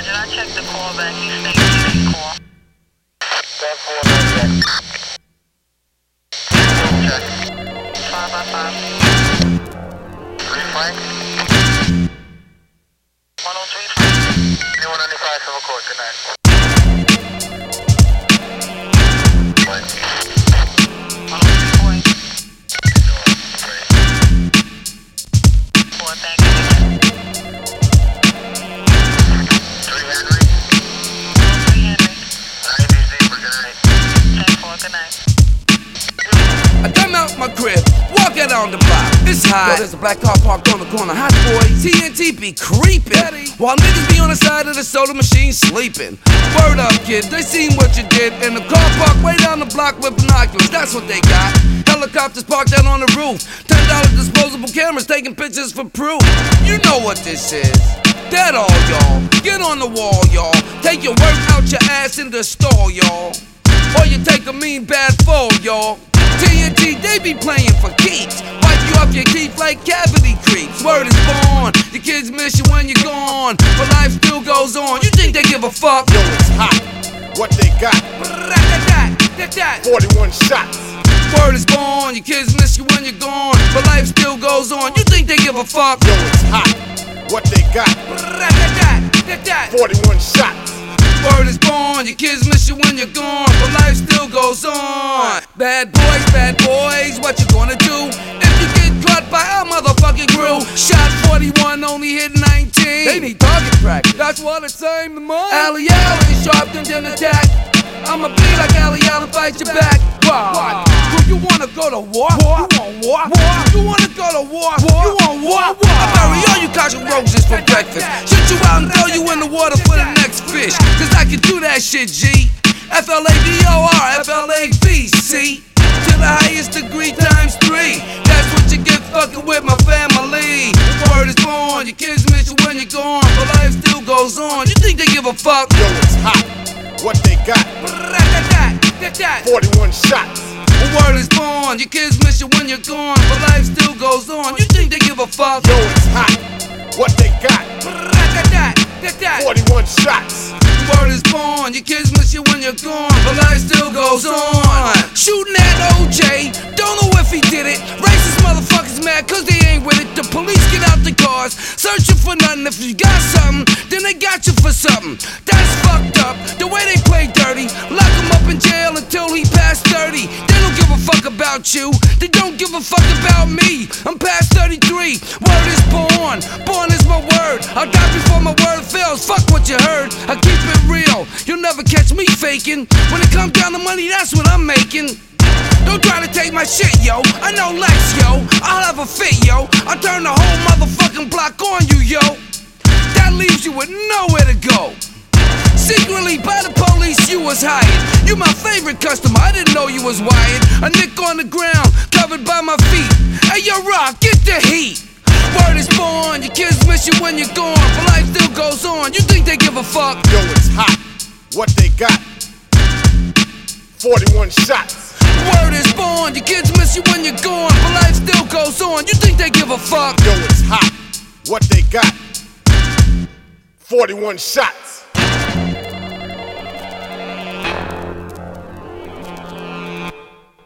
Sergeant, I checked the call back. He stated he call. Stand for check. 5 by 5. 3 Frank. 103 Frank. Anyone 95 civil court, good night. What? 103 Point. 4, thank you. 3 Henry. 3 Henry. 90 Zebra, good night. 10-4, good night. I come out my crib, walk out on the block. It's hot. Yo, there's a black car parked on the corner. Hot boys, TNT be creeping. While niggas be on the side of the soda machine sleeping. Word up, kid, they seen what you did. In the car park way down the block with binoculars. That's what they got. Helicopters parked out on the roof. $10 disposable cameras taking pictures for proof. You know what this is. That all, y'all. Get on the wall, y'all. Take your work out your ass in the stall, y'all. Or you take a mean bad fall, y'all. TNT, they be playing for keeps. Wipe you off your teeth like cavity creeps. Word is born, your kids miss you when you're gone, but life still goes on. You think they give a fuck? Yo, it's hot. What they got? 41 shots. Word is born, your kids miss you when you're gone, but life still goes on. You think they give a fuck? Yo, it's hot. What they got? 41 shots. Word is born, your kids miss you when you're gone, but life still goes on. Bad boys, what you gonna do if you get caught by our motherfucking crew? Shot 41, only hit 19. They need target practice. That's why they aim the money. Allie Allen, sharpened in attack. I'ma be like Allie Allen, fight your back. What? Do you wanna go to war? You want war? You wanna go to war? You want war? I bury all you cockroaches for breakfast. Shoot you out and throw you in the water for the next fish. Cause I can do that shit, G. FLADOR, FLAVC. To the highest degree times 3. That's what you get fucking with my family. Word is born, your kids miss you when you're gone, but life still goes on. You think they give a fuck? Yo, it's hot. What they got? 41 shots. Word is born, your kids miss you when you're gone, but life still goes on. You think they give a fuck? Yo, it's hot. What they got? 41 shots. Word is born, your kids miss you when you're gone, but life still goes on. Shooting at OJ, don't know if he did it. Racist motherfuckers mad cause they ain't with it. The police get out the cars, searching for nothing. If you got something, then they got you for something. That's fucked up, the way they play dirty. Lock him up in jail until he past 30. They don't give a fuck about you, they don't give a fuck about me. I'm past 33, word is born, born is my word. I'll die before my word fails, fuck what you heard. I keep it real, you'll never catch me faking. When it comes down to money, that's what I'm making. Don't try to take my shit, yo. I know Lex, yo. I'll have a fit, yo. I'll turn the whole motherfucking block on you, yo. That leaves you with nowhere to go. Secretly by the police you was hired. You my favorite customer, I didn't know you was wired. A nick on the ground, covered by my feet. Hey yo Rock, get the heat. Word is born, your kids miss you when you're gone, but life still goes on. You think they give a fuck? Yo, it's hot. What they got? 41 shots. Word is born, your kids miss you when you're gone, but life still goes on. You think they give a fuck? Yo, it's hot. What they got? 41 shots.